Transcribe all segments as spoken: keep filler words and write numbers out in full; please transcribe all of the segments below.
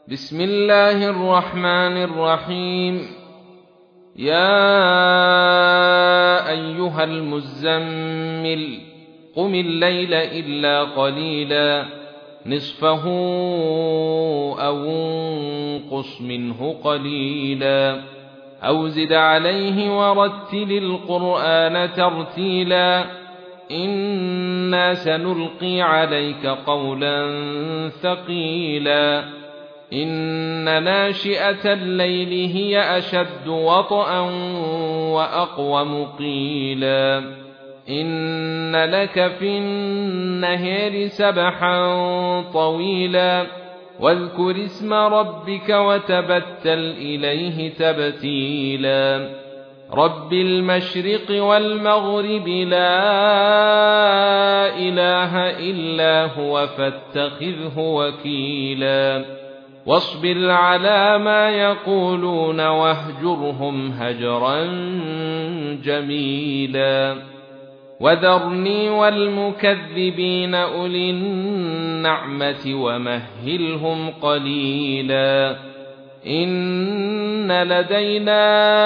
بسم الله الرحمن الرحيم. يا أيها المزمل قم الليل إلا قليلا نصفه أو انقص منه قليلا أو زد عليه ورتل القرآن ترتيلا إنا سنلقي عليك قولا ثقيلا إن ناشئة الليل هي أشد وطئا وأقوم قيلا إن لك في النهار سبحا طويلا واذكر اسم ربك وتبتل إليه تبتيلا رب المشرق والمغرب لا إله إلا هو فاتخذه وكيلا واصبر على ما يقولون واهجرهم هجرا جميلا وذرني والمكذبين أولي النعمة ومهلهم قليلا إن لدينا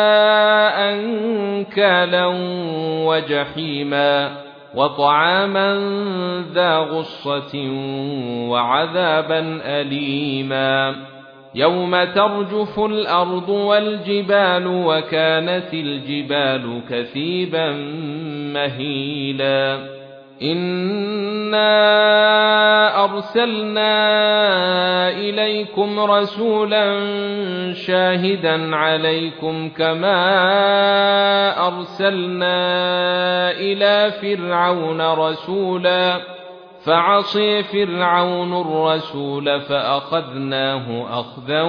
أنكالا وجحيما وطعاما ذا غصة وعذابا أليما يوم ترجف الأرض والجبال وكانت الجبال كثيبا مهيلا إنا أرسلنا إليكم رسولا شاهدا عليكم كما أرسلنا إلى فرعون رسولا فعصي فرعون الرسول فأخذناه أخذا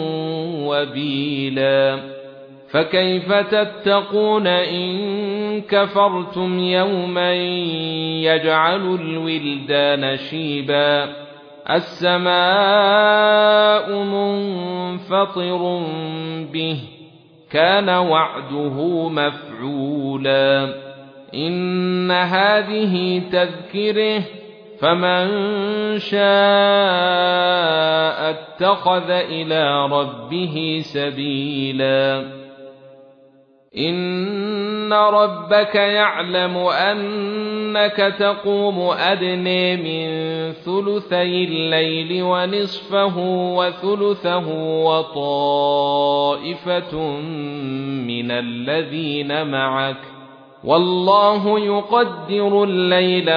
وبيلا فكيف تتقون إن كفرتم يوما يجعل الولدان شيبا السماء منفطر به كان وعده مفعولا إن هذه تذكره فمن شاء اتخذ إلى ربه سبيلا إن ربك يعلم أنك تقوم أدنى من ثلثي الليل ونصفه وثلثه وطائفة من الذين معك والله يقدر الليل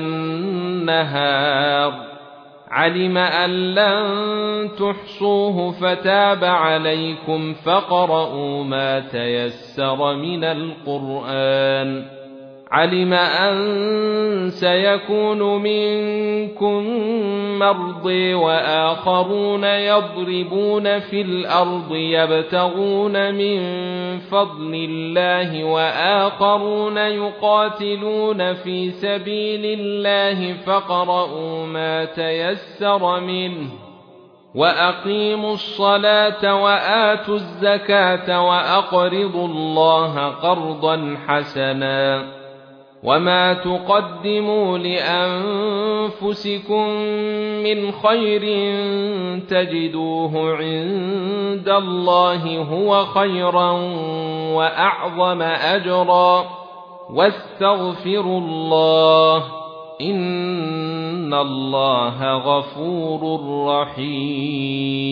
والنهار علم أن لن تحصوه فتاب عليكم فاقرؤوا ما تيسر من القرآن علم أن سيكون منكم مرضى وآخرون يضربون في الأرض يبتغون من فضل الله وآخرون يقاتلون في سبيل الله فاقرؤوا ما تيسر منه وأقيموا الصلاة وآتوا الزكاة وأقرضوا الله قرضا حسنا وما تقدموا لأنفسكم من خير تجدوه عند الله هو خيرا وأعظم أجرا واستغفروا الله إن الله غفور رحيم.